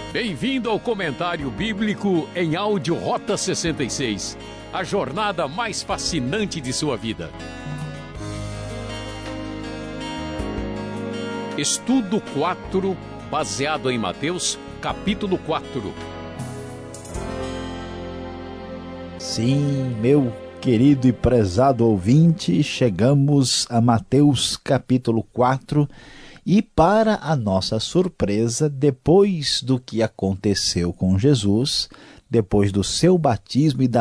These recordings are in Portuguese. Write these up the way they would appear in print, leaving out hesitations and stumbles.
Bem-vindo ao Comentário Bíblico em áudio Rota 66, a jornada mais fascinante de sua vida. Estudo 4, baseado em Mateus, capítulo 4. Sim, meu querido e prezado ouvinte, chegamos a Mateus capítulo 4 e, para a nossa surpresa, depois do que aconteceu com Jesus, depois do seu batismo e da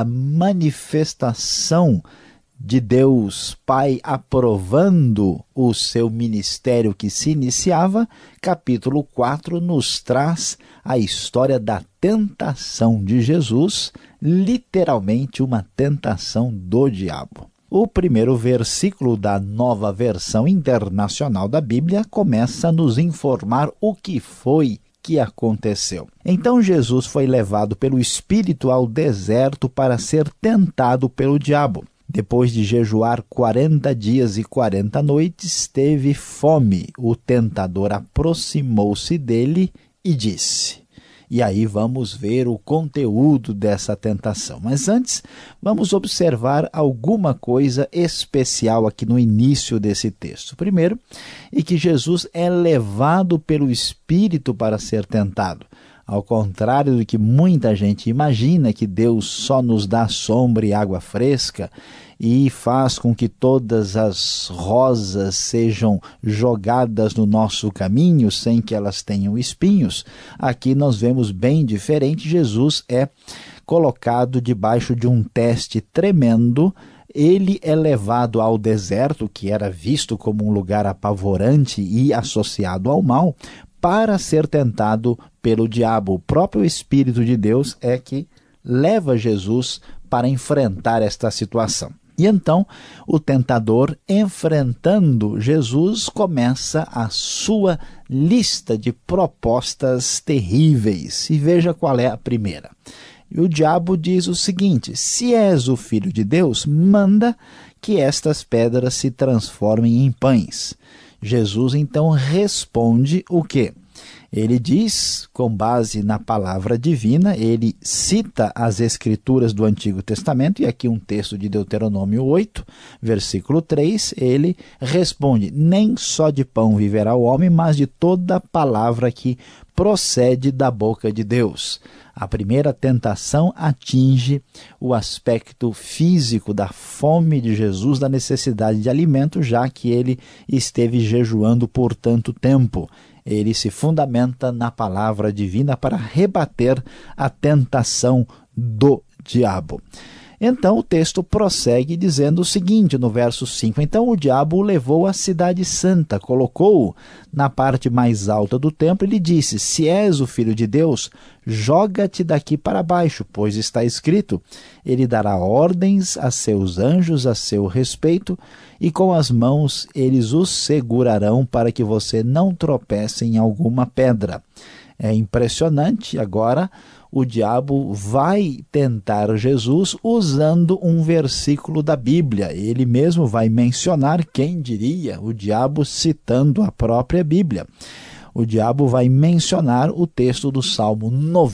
manifestação de Deus Pai aprovando o seu ministério que se iniciava, capítulo 4 nos traz a história da tentação de Jesus, literalmente uma tentação do diabo. O primeiro versículo da Nova Versão Internacional da Bíblia começa a nos informar o que foi que aconteceu. Então Jesus foi levado pelo Espírito ao deserto para ser tentado pelo diabo. Depois de jejuar 40 dias e 40 noites, teve fome. O tentador aproximou-se dele e disse... E aí vamos ver o conteúdo dessa tentação. Mas antes, vamos observar alguma coisa especial aqui no início desse texto. Primeiro, é que Jesus é levado pelo Espírito para ser tentado. Ao contrário do que muita gente imagina, que Deus só nos dá sombra e água fresca e faz com que todas as rosas sejam jogadas no nosso caminho sem que elas tenham espinhos, aqui nós vemos bem diferente. Jesus é colocado debaixo de um teste tremendo. Ele é levado ao deserto, que era visto como um lugar apavorante e associado ao mal, para ser tentado pelo diabo. O próprio Espírito de Deus é que leva Jesus para enfrentar esta situação. E então, o tentador, enfrentando Jesus, começa a sua lista de propostas terríveis. E veja qual é a primeira. E o diabo diz o seguinte: se és o Filho de Deus, manda que estas pedras se transformem em pães. Jesus então responde o quê? Ele diz, com base na palavra divina, ele cita as escrituras do Antigo Testamento, e aqui um texto de Deuteronômio 8, versículo 3, ele responde: nem só de pão viverá o homem, mas de toda palavra que procede da boca de Deus. A primeira tentação atinge o aspecto físico da fome de Jesus, da necessidade de alimento, já que ele esteve jejuando por tanto tempo. Ele se fundamenta na palavra divina para rebater a tentação do diabo. Então o texto prossegue dizendo o seguinte, no verso 5, então o diabo o levou à cidade santa, colocou-o na parte mais alta do templo e lhe disse: se és o Filho de Deus, joga-te daqui para baixo, pois está escrito, ele dará ordens a seus anjos a seu respeito, e com as mãos eles os segurarão para que você não tropece em alguma pedra. É impressionante. Agora o diabo vai tentar Jesus usando um versículo da Bíblia. Ele mesmo vai mencionar, quem diria, o diabo citando a própria Bíblia. O diabo vai mencionar o texto do Salmo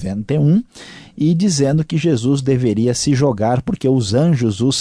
91 e dizendo que Jesus deveria se jogar porque os anjos o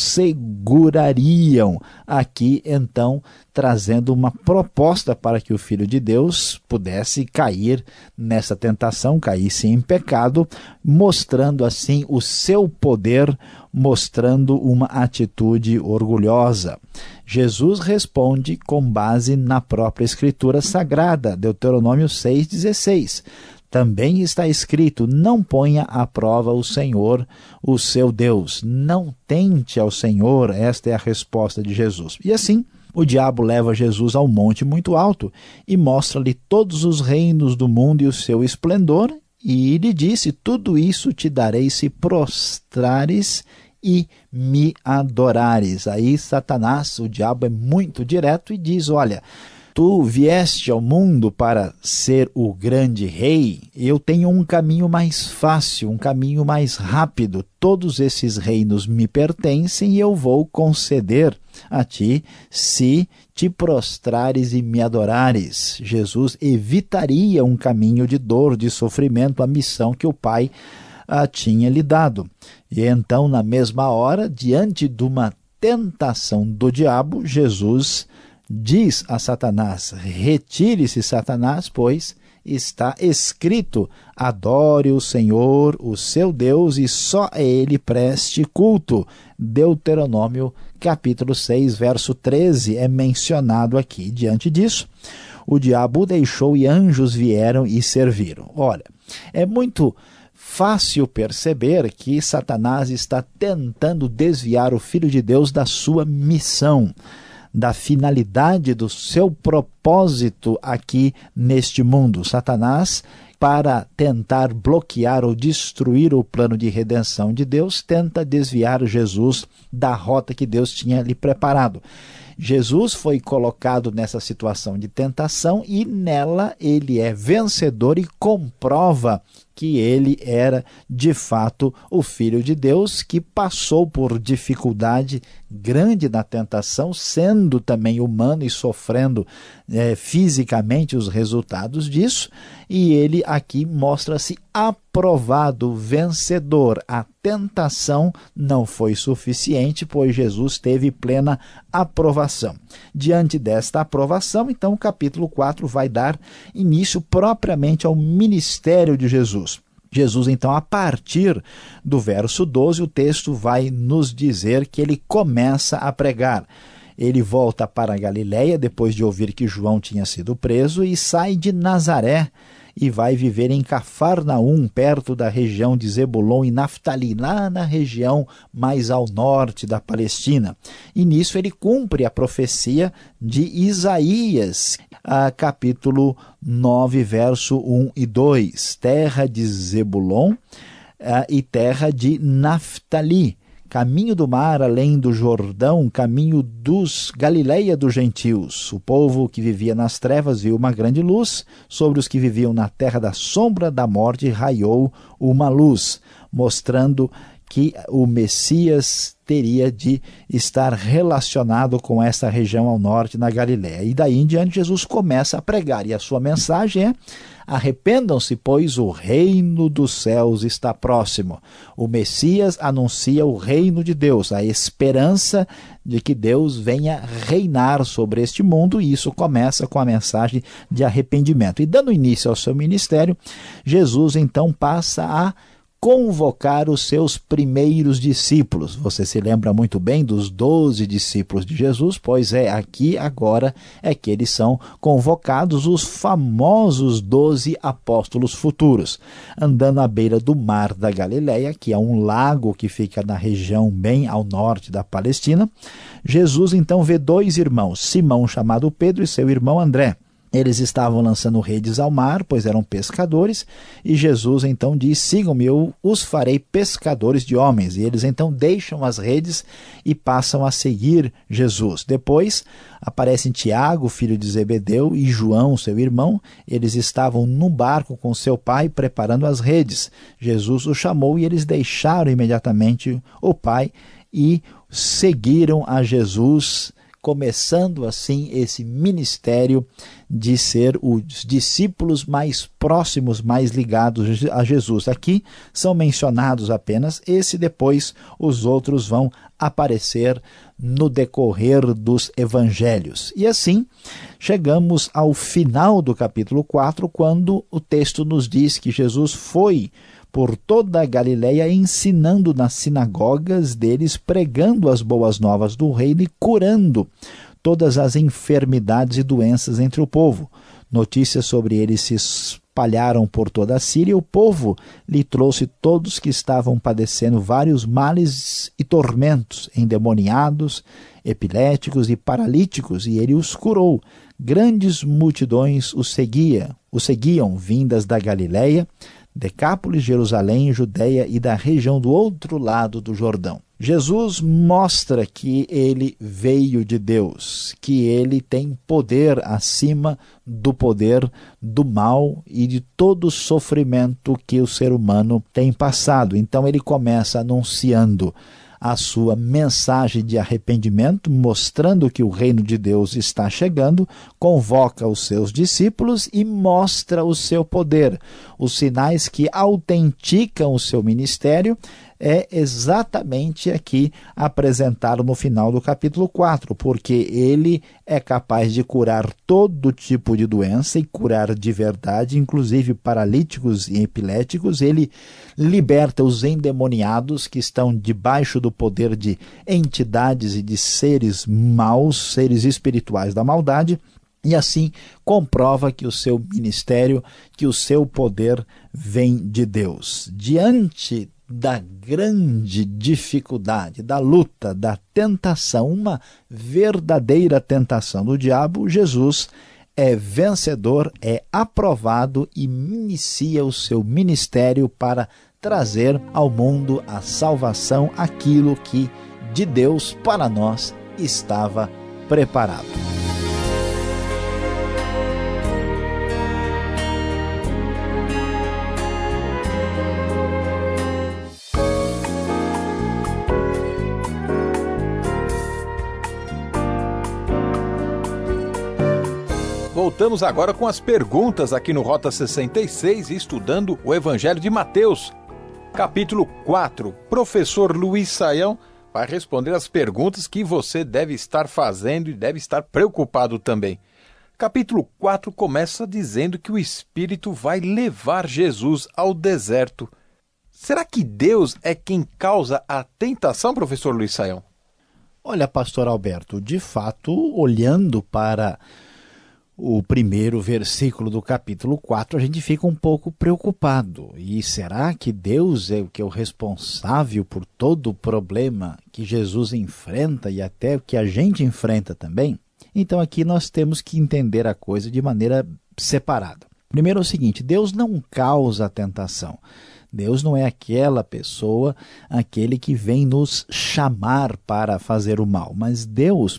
segurariam. Aqui, então, trazendo uma proposta para que o Filho de Deus pudesse cair nessa tentação, caísse em pecado, mostrando assim o seu poder, mostrando uma atitude orgulhosa. Jesus responde com base na própria Escritura Sagrada, Deuteronômio 6,16. Também está escrito: não ponha à prova o Senhor, o seu Deus. Não tente ao Senhor. Esta é a resposta de Jesus. E assim, o diabo leva Jesus ao monte muito alto e mostra-lhe todos os reinos do mundo e o seu esplendor. E lhe disse: tudo isso te darei se prostrares e me adorares. Aí Satanás, o diabo, é muito direto e diz: olha, tu vieste ao mundo para ser o grande rei, eu tenho um caminho mais fácil, um caminho mais rápido. Todos esses reinos me pertencem e eu vou conceder a ti se te prostrares e me adorares. Jesus evitaria um caminho de dor, de sofrimento, a missão que o Pai tinha lhe dado. E então, na mesma hora, diante de uma tentação do diabo, Jesus diz a Satanás: retire-se, Satanás, pois está escrito: adore o Senhor, o seu Deus, e só a ele preste culto. Deuteronômio capítulo 6, verso 13 é mencionado aqui. Diante disso, o diabo o deixou e anjos vieram e serviram. Olha, é muito fácil perceber que Satanás está tentando desviar o Filho de Deus da sua missão, da finalidade do seu propósito aqui neste mundo. Satanás, para tentar bloquear ou destruir o plano de redenção de Deus, tenta desviar Jesus da rota que Deus tinha lhe preparado. Jesus foi colocado nessa situação de tentação e nela ele é vencedor e comprova que ele era de fato o Filho de Deus, que passou por dificuldade grande na tentação, sendo também humano e sofrendo fisicamente os resultados disso, e ele aqui mostra-se aprovado, vencedor. A tentação não foi suficiente, pois Jesus teve plena aprovação. Diante desta aprovação, então o capítulo 4 vai dar início propriamente ao ministério de Jesus. Jesus, então, a partir do verso 12, o texto vai nos dizer que ele começa a pregar. Ele volta para a Galileia, depois de ouvir que João tinha sido preso, e sai de Nazaré e vai viver em Cafarnaum, perto da região de Zebulon e Naftali, lá na região mais ao norte da Palestina. E nisso ele cumpre a profecia de Isaías, capítulo 9, verso 1 e 2. Terra de Zebulon e terra de Naftali, caminho do mar além do Jordão, caminho dos Galileia dos gentios. O povo que vivia nas trevas viu uma grande luz, sobre os que viviam na terra da sombra da morte raiou uma luz, mostrando que o Messias teria de estar relacionado com essa região ao norte, na Galileia. E daí em diante Jesus começa a pregar, e a sua mensagem é: arrependam-se, pois o reino dos céus está próximo. O Messias anuncia o reino de Deus, a esperança de que Deus venha reinar sobre este mundo, e isso começa com a mensagem de arrependimento. E dando início ao seu ministério, Jesus então passa a convocar os seus primeiros discípulos. Você se lembra muito bem dos 12 discípulos de Jesus? Pois é, aqui agora é que eles são convocados, os famosos 12 apóstolos futuros. Andando à beira do mar da Galileia, que é um lago que fica na região bem ao norte da Palestina, Jesus então vê dois irmãos, Simão, chamado Pedro, e seu irmão André. Eles estavam lançando redes ao mar, pois eram pescadores, e Jesus então diz: sigam-me, eu os farei pescadores de homens. E eles então deixam as redes e passam a seguir Jesus. Depois aparecem Tiago, filho de Zebedeu, e João, seu irmão. Eles estavam num barco com seu pai preparando as redes. Jesus os chamou e eles deixaram imediatamente o pai e seguiram a Jesus, começando assim esse ministério de ser os discípulos mais próximos, mais ligados a Jesus. Aqui são mencionados apenas esse, depois os outros vão aparecer no decorrer dos evangelhos. E assim chegamos ao final do capítulo 4, quando o texto nos diz que Jesus foi por toda a Galileia, ensinando nas sinagogas deles, pregando as boas novas do reino e curando todas as enfermidades e doenças entre o povo. Notícias sobre ele se espalharam por toda a Síria, e o povo lhe trouxe todos que estavam padecendo vários males e tormentos, endemoniados, epiléticos e paralíticos, e ele os curou. Grandes multidões o seguiam, vindas da Galileia, Decápolis, Jerusalém, Judeia e da região do outro lado do Jordão. Jesus mostra que ele veio de Deus, que ele tem poder acima do poder do mal e de todo o sofrimento que o ser humano tem passado. Então ele começa anunciando a sua mensagem de arrependimento, mostrando que o reino de Deus está chegando, convoca os seus discípulos e mostra o seu poder. Os sinais que autenticam o seu ministério é exatamente aqui apresentado no final do capítulo 4, porque ele é capaz de curar todo tipo de doença e curar de verdade, inclusive paralíticos e epiléticos. Ele liberta os endemoniados que estão debaixo do poder de entidades e de seres maus, seres espirituais da maldade, e assim comprova que o seu ministério, que o seu poder vem de Deus. Diante da grande dificuldade, da luta, da tentação, uma verdadeira tentação do diabo, Jesus é vencedor, é aprovado e inicia o seu ministério para trazer ao mundo a salvação, aquilo que de Deus para nós estava preparado. Voltamos agora com as perguntas aqui no Rota 66, estudando o Evangelho de Mateus, capítulo 4. Professor Luiz Saião vai responder as perguntas que você deve estar fazendo e deve estar preocupado também. Capítulo 4 começa dizendo que o Espírito vai levar Jesus ao deserto. Será que Deus é quem causa a tentação, professor Luiz Saião? Olha, pastor Alberto, de fato, olhando para o primeiro versículo do capítulo 4, a gente fica um pouco preocupado. E será que Deus é o responsável por todo o problema que Jesus enfrenta e até o que a gente enfrenta também? Então aqui nós temos que entender a coisa de maneira separada. Primeiro é o seguinte: Deus não causa a tentação. Deus não é aquela pessoa, aquele que vem nos chamar para fazer o mal, mas Deus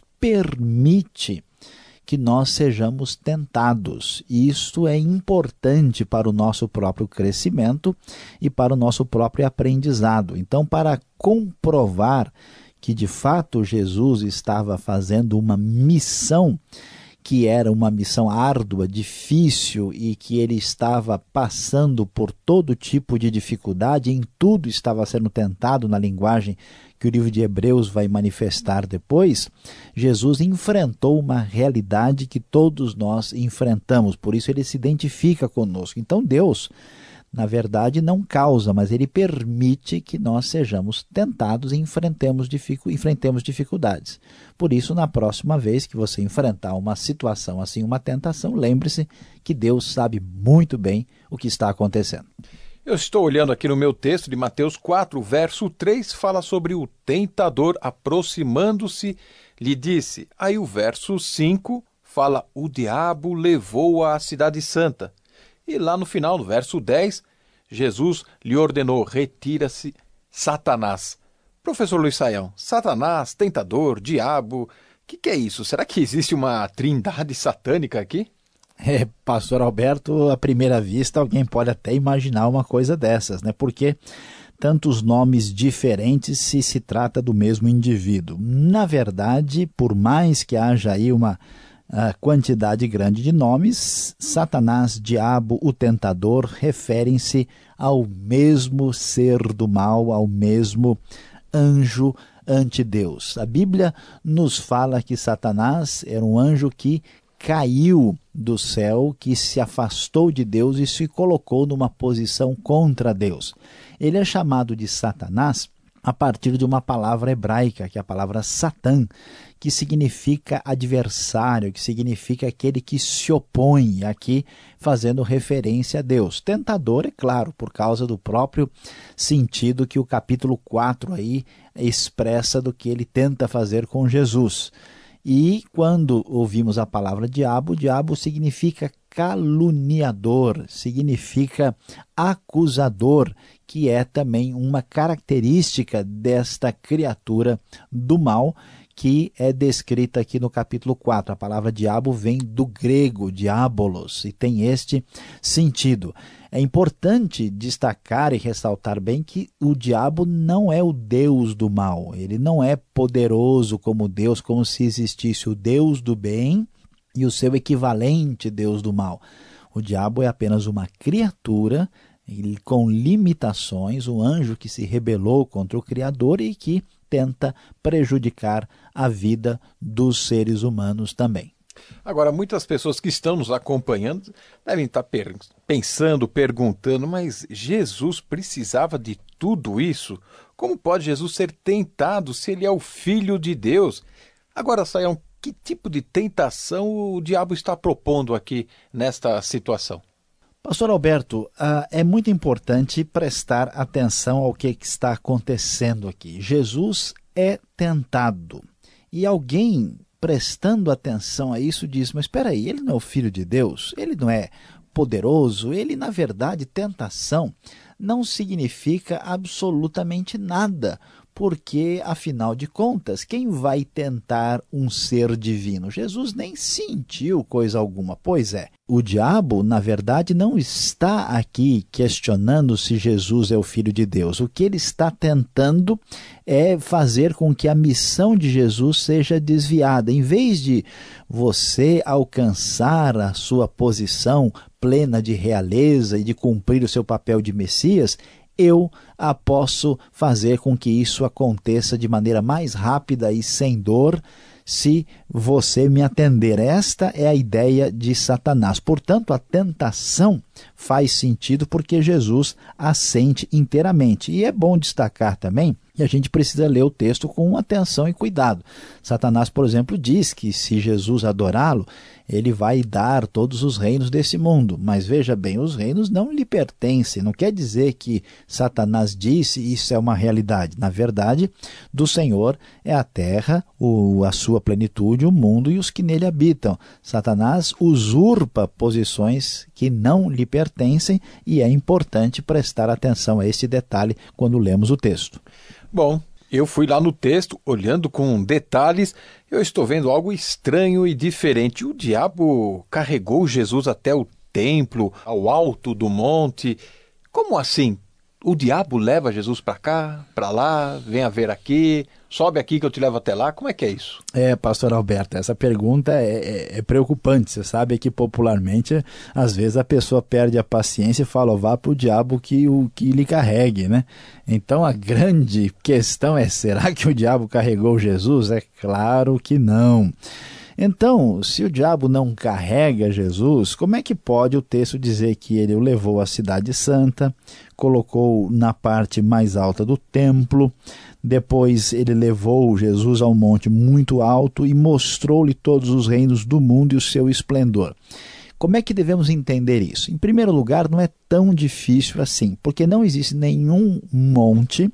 permite que nós sejamos tentados. E isto é importante para o nosso próprio crescimento e para o nosso próprio aprendizado. Então, para comprovar que de fato Jesus estava fazendo uma missão, que era uma missão árdua, difícil, e que ele estava passando por todo tipo de dificuldade, em tudo estava sendo tentado, na linguagem que o livro de Hebreus vai manifestar depois, Jesus enfrentou uma realidade que todos nós enfrentamos, por isso ele se identifica conosco. Então Deus, na verdade, não causa, mas ele permite que nós sejamos tentados e enfrentemos dificuldades. Por isso, na próxima vez que você enfrentar uma situação assim, uma tentação, lembre-se que Deus sabe muito bem o que está acontecendo. Eu estou olhando aqui no meu texto de Mateus 4, verso 3, fala sobre o tentador aproximando-se, lhe disse. Aí o verso 5 fala, o diabo levou-a à cidade santa. E lá no final, no verso 10, Jesus lhe ordenou, retira-se, Satanás. Professor Luiz Saião, Satanás, tentador, diabo, o que é isso? Será que existe uma trindade satânica aqui? Pastor Alberto, à primeira vista alguém pode até imaginar uma coisa dessas, né? Porque tantos nomes diferentes se trata do mesmo indivíduo. Na verdade, por mais que haja aí uma quantidade grande de nomes, Satanás, diabo, o tentador, referem-se ao mesmo ser do mal, ao mesmo anjo ante Deus. A Bíblia nos fala que Satanás era um anjo que caiu do céu, que se afastou de Deus e se colocou numa posição contra Deus. Ele é chamado de Satanás a partir de uma palavra hebraica, que é a palavra Satã, que significa adversário, que significa aquele que se opõe, aqui fazendo referência a Deus. Tentador, é claro, por causa do próprio sentido que o capítulo 4 aí expressa do que ele tenta fazer com Jesus. E quando ouvimos a palavra diabo, diabo significa caluniador, significa acusador, que é também uma característica desta criatura do mal, que é descrita aqui no capítulo 4. A palavra diabo vem do grego, diabolos, e tem este sentido. É importante destacar e ressaltar bem que o diabo não é o Deus do mal. Ele não é poderoso como Deus, como se existisse o Deus do bem e o seu equivalente Deus do mal. O diabo é apenas uma criatura com limitações, um anjo que se rebelou contra o Criador e que tenta prejudicar a vida dos seres humanos também. Agora, muitas pessoas que estão nos acompanhando devem estar pensando, perguntando, mas Jesus precisava de tudo isso? Como pode Jesus ser tentado se ele é o Filho de Deus? Agora, Sayão, que tipo de tentação o diabo está propondo aqui nesta situação? Pastor Alberto, é muito importante prestar atenção ao que está acontecendo aqui. Jesus é tentado e alguém prestando atenção a isso diz, mas espera aí, ele não é o Filho de Deus? Ele não é poderoso? Ele, na verdade, tentação não significa absolutamente nada, porque, afinal de contas, quem vai tentar um ser divino? Jesus nem sentiu coisa alguma. Pois é, o diabo, na verdade, não está aqui questionando se Jesus é o Filho de Deus. O que ele está tentando é fazer com que a missão de Jesus seja desviada. Em vez de você alcançar a sua posição plena de realeza e de cumprir o seu papel de Messias, eu posso fazer com que isso aconteça de maneira mais rápida e sem dor, se você me atender. Esta é a ideia de Satanás. Portanto, a tentação faz sentido porque Jesus assente inteiramente. E é bom destacar também que a gente precisa ler o texto com atenção e cuidado. Satanás, por exemplo, diz que se Jesus adorá-lo, ele vai dar todos os reinos desse mundo. Mas veja bem, os reinos não lhe pertencem. Não quer dizer que Satanás disse isso é uma realidade. Na verdade, do Senhor é a terra, a sua plenitude, o mundo e os que nele habitam. Satanás usurpa posições que não lhe pertencem e é importante prestar atenção a esse detalhe quando lemos o texto. Bom, eu fui lá no texto, olhando com detalhes, eu estou vendo algo estranho e diferente. O diabo carregou Jesus até o templo, ao alto do monte. Como assim? O diabo leva Jesus para cá, para lá, vem a ver aqui, sobe aqui que eu te levo até lá. Como é que é isso? Pastor Alberto, essa pergunta é preocupante. Você sabe que popularmente, às vezes a pessoa perde a paciência e fala, vá para o diabo que lhe carregue, né? Então a grande questão é, será que o diabo carregou Jesus? É claro que não. Então, se o diabo não carrega Jesus, como é que pode o texto dizer que ele o levou à cidade santa, colocou na parte mais alta do templo, depois ele levou Jesus a um monte muito alto e mostrou-lhe todos os reinos do mundo e o seu esplendor? Como é que devemos entender isso? Em primeiro lugar, não é tão difícil assim, porque não existe nenhum monte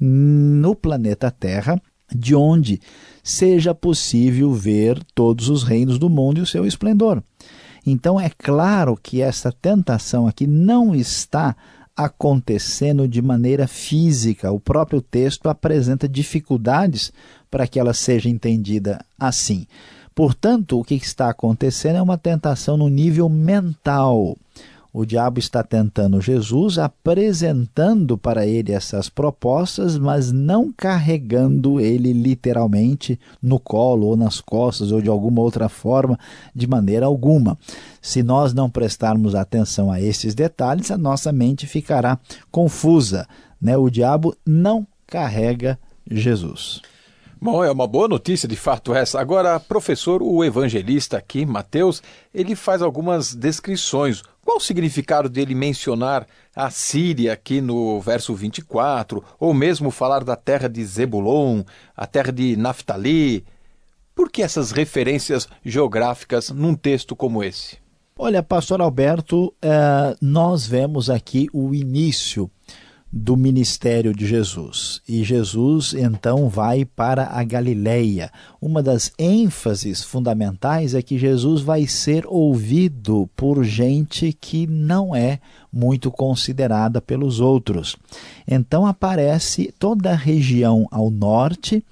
no planeta Terra de onde seja possível ver todos os reinos do mundo e o seu esplendor. Então é claro que essa tentação aqui não está acontecendo de maneira física. O próprio texto apresenta dificuldades para que ela seja entendida assim. Portanto, o que está acontecendo é uma tentação no nível mental. O diabo está tentando Jesus, apresentando para ele essas propostas, mas não carregando ele literalmente no colo ou nas costas ou de alguma outra forma, de maneira alguma. Se nós não prestarmos atenção a esses detalhes, a nossa mente ficará confusa, né? O diabo não carrega Jesus. Bom, é uma boa notícia de fato essa. Agora, professor, o evangelista aqui, Mateus, ele faz algumas descrições. Qual o significado dele mencionar a Síria aqui no verso 24, ou mesmo falar da terra de Zebulon, a terra de Naftali? Por que essas referências geográficas num texto como esse? Olha, pastor Alberto, nós vemos aqui o início do ministério de Jesus. E Jesus, então, vai para a Galileia. Uma das ênfases fundamentais é que Jesus vai ser ouvido por gente que não é muito considerada pelos outros. Então, aparece toda a região ao norte,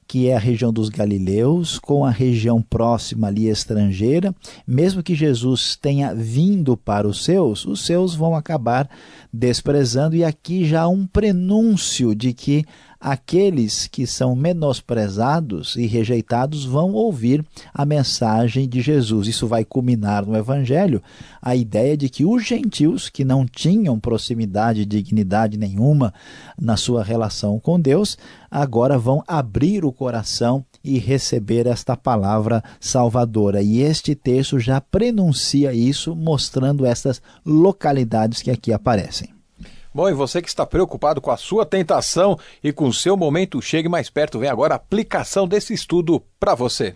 que é a região dos Galileus, com a região próxima ali estrangeira. Mesmo que Jesus tenha vindo para os seus vão acabar desprezando, e aqui já há um prenúncio de que aqueles que são menosprezados e rejeitados vão ouvir a mensagem de Jesus. Isso vai culminar no Evangelho, a ideia de que os gentios, que não tinham proximidade e dignidade nenhuma na sua relação com Deus, agora vão abrir o coração e receber esta palavra salvadora. E este texto já prenuncia isso, mostrando essas localidades que aqui aparecem. Bom, e você que está preocupado com a sua tentação e com o seu momento, chegue mais perto, vem agora a aplicação desse estudo para você.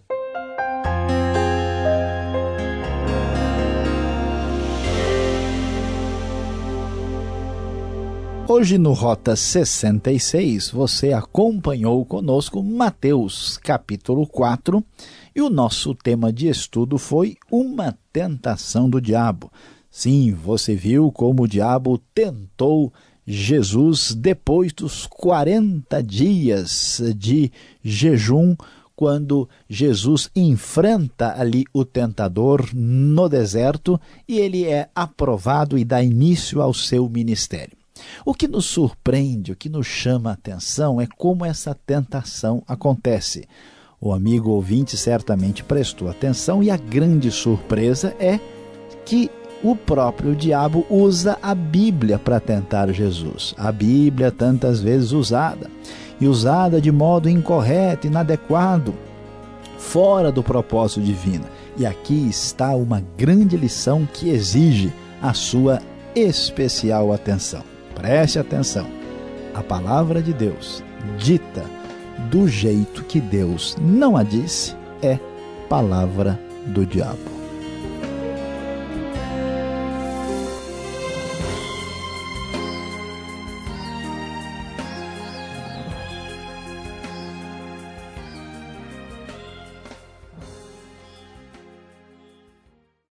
Hoje no Rota 66, você acompanhou conosco Mateus capítulo 4, e o nosso tema de estudo foi uma tentação do diabo. Sim, você viu como o diabo tentou Jesus depois dos 40 dias de jejum, quando Jesus enfrenta ali o tentador no deserto e ele é aprovado e dá início ao seu ministério. O que nos surpreende, o que nos chama a atenção é como essa tentação acontece. O amigo ouvinte certamente prestou atenção, e a grande surpresa é que o próprio diabo usa a Bíblia para tentar Jesus. A Bíblia tantas vezes usada, e usada de modo incorreto, inadequado, fora do propósito divino. E aqui está uma grande lição que exige a sua especial atenção. Preste atenção. A palavra de Deus, dita do jeito que Deus não a disse, é palavra do diabo.